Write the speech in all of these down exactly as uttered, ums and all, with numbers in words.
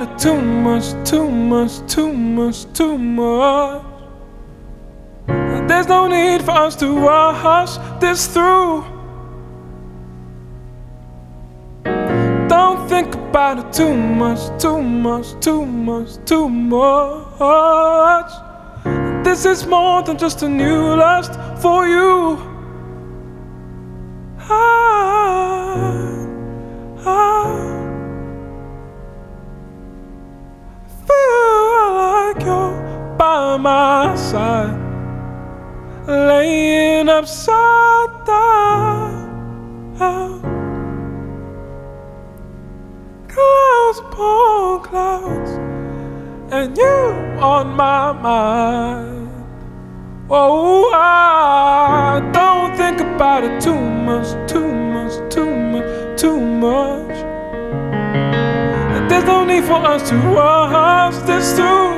it too much, too much, too much, too much. There's no need for us to rush this through. Don't think about it too much, too much, too much, too much. This is more than just a new lust for you. I, I feel like you're by my side, laying upside down. Clouds upon clouds, and you on my mind. Oh, I don't think about it too much, too much, too much, too much. There's no need for us to rush this through.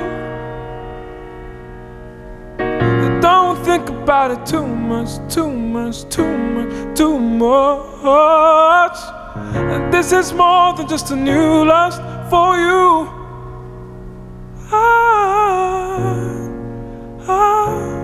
Don't think about it too much, too much, too much, too much. And this is more than just a new lust for you. I, I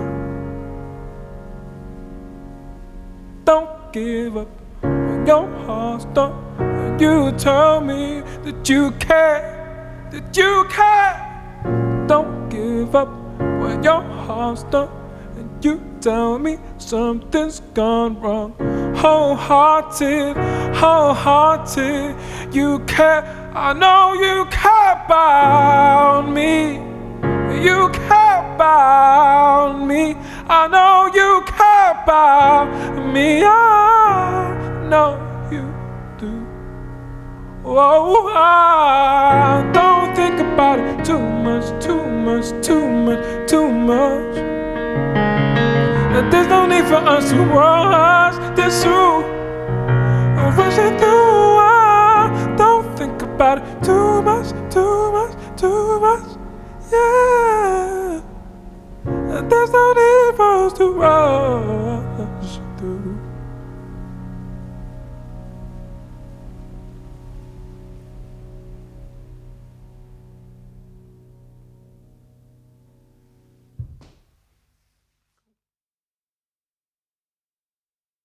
don't give up when your heart's done. When you tell me that you care, that you care. Don't give up when your heart's done. And you tell me something's gone wrong. Wholehearted, wholehearted, you care. I know you care about me. You care about me. I know you care about me. I know you do. Oh, I don't think about it too much, too much, too much, too much. There's no need for us to rush this through, rush it through. I don't think about it too much, too much, too much. Yeah, there's no need for us to rush.